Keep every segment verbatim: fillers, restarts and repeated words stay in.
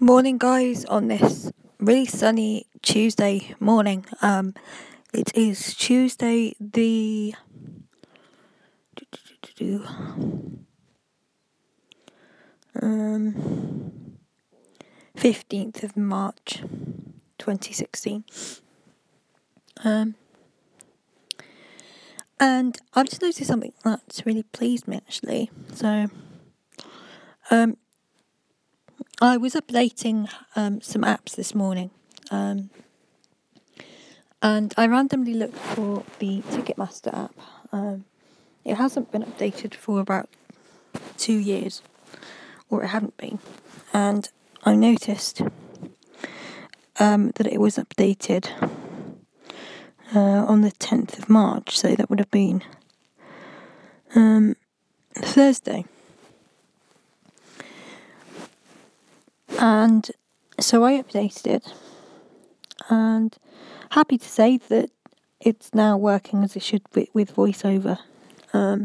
Morning, guys, on this really sunny Tuesday morning. Um, it is Tuesday the um fifteenth of March, twenty sixteen. Um, and I've just noticed something that's really pleased me actually. So, um, I was updating um some apps this morning. Um. And I randomly looked for the Ticketmaster app. Um, it hasn't been updated for about two years, or it hadn't been. And I noticed um, that it was updated uh, on the tenth of March, so that would have been um, Thursday. And so I updated it, and happy to say that it's now working as it should with, with VoiceOver. Um,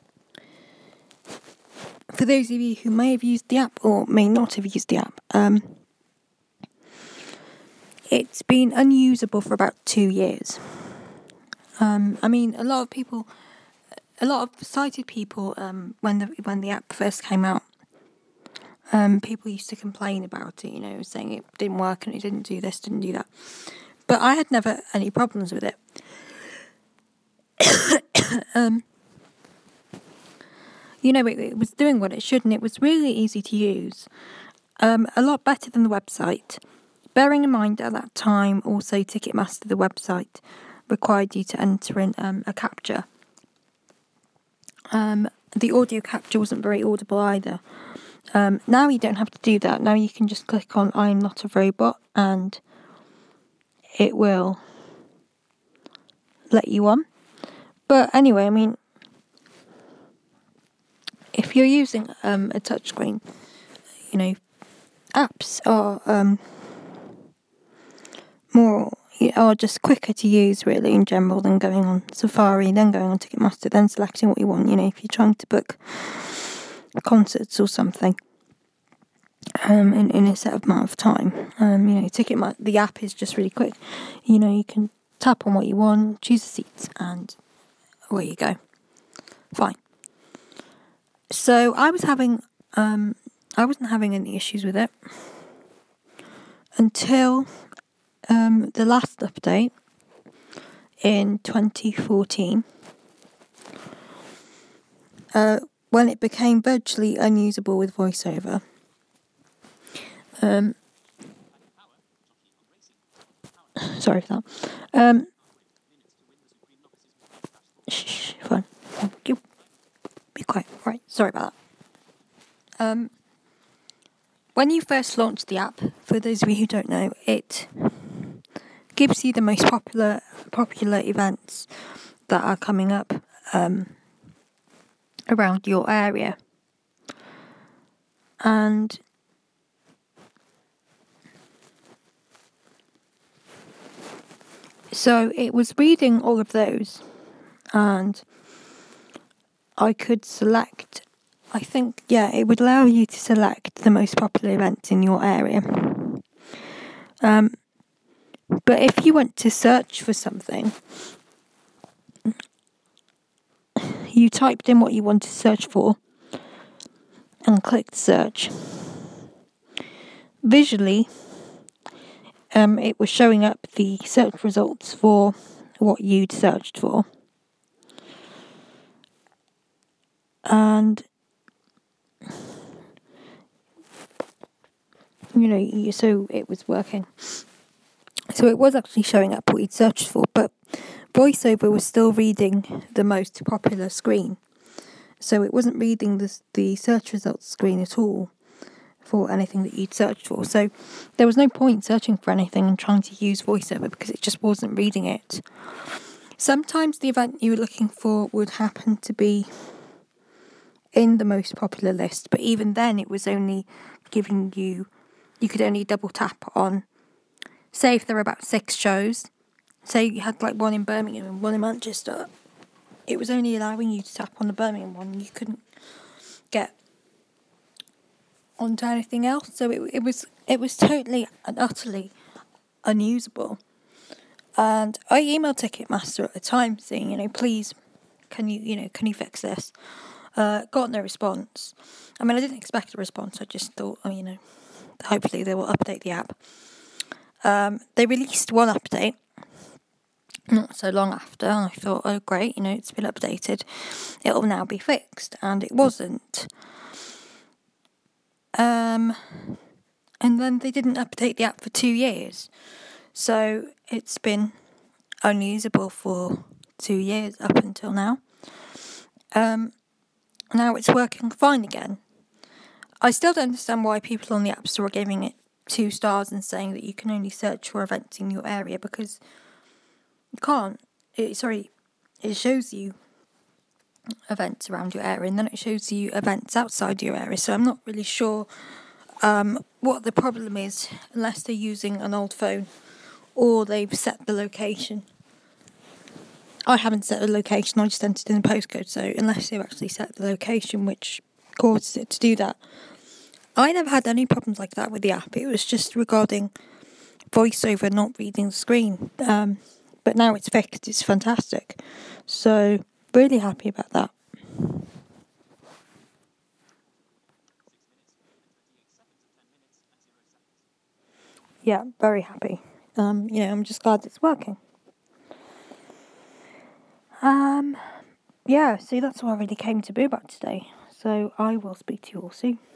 for those of you who may have used the app or may not have used the app, um, it's been unusable for about two years. Um, I mean, a lot of people, a lot of sighted people, um, when the when the app first came out, um, people used to complain about it, you know, saying it didn't work and it didn't do this, didn't do that. But I had never any problems with it. um, you know, it, it was doing what it should, and it was really easy to use. Um, a lot better than the website. Bearing in mind at that time, also Ticketmaster, the website, required you to enter in um, a captcha. Um, the audio capture wasn't very audible either. Um, now you don't have to do that. Now you can just click on I'm not a robot and it will let you on. But anyway, I mean, if you're using um, a touchscreen, you know, apps are um, more are just quicker to use really in general than going on Safari, then going on Ticketmaster, then selecting what you want. You know, if you're trying to book concerts or something um, in, in a set amount of time, um, you know, Ticket the app is just really quick. You know, you can tap on what you want, choose the seats, and away you go. Fine. So I was having, um, I wasn't having any issues with it until um, the last update in twenty fourteen, uh, when it became virtually unusable with VoiceOver. Um, sorry for that. Um, shh, fine. Thank you. Be quiet. Right, sorry about that. Um, when you first launch the app, for those of you who don't know, it gives you the most popular popular events that are coming up um, around your area. And so it was reading all of those, and I could select, I think, yeah, it would allow you to select the most popular events in your area. Um, but if you went to search for something, you typed in what you wanted to search for and clicked search. Visually, um, it was showing up the search results for what you'd searched for. And, you know, so it was working. So it was actually showing up what you'd searched for, but VoiceOver was still reading the most popular screen. So it wasn't reading the, the search results screen at all for anything that you'd searched for. So there was no point searching for anything and trying to use VoiceOver because it just wasn't reading it. Sometimes the event you were looking for would happen to be in the most popular list, but even then it was only giving you, you could only double tap on, say if there were about six shows, say you had like one in Birmingham and one in Manchester, it was only allowing you to tap on the Birmingham one. You couldn't get onto anything else. So it it was it was totally and utterly unusable. And I emailed Ticketmaster at the time saying, you know, please, can you, you know, can you fix this? Uh, got no response. I mean, I didn't expect a response. I just thought, oh, you know, hopefully they will update the app. Um, they released one update not so long after, and I thought, oh, great, you know, it's been updated. It'll now be fixed, and it wasn't. Um, and then they didn't update the app for two years. So it's been unusable for two years up until now. Um, now it's working fine again. I still don't understand why people on the App Store are giving it two stars and saying that you can only search for events in your area, because you can't. It, sorry, it shows you events around your area and then it shows you events outside your area. So I'm not really sure um, what the problem is, unless they're using an old phone or they've set the location. I haven't set the location, I just entered in the postcode, so unless they've actually set the location which causes it to do that. I never had any problems like that with the app. It was just regarding VoiceOver not reading the screen. Um, but now it's fixed, it's fantastic. So, really happy about that. Yeah, very happy. Um, you know, I'm just glad it's working. Um, yeah, so that's all I really came to do about today. So I will speak to you all soon.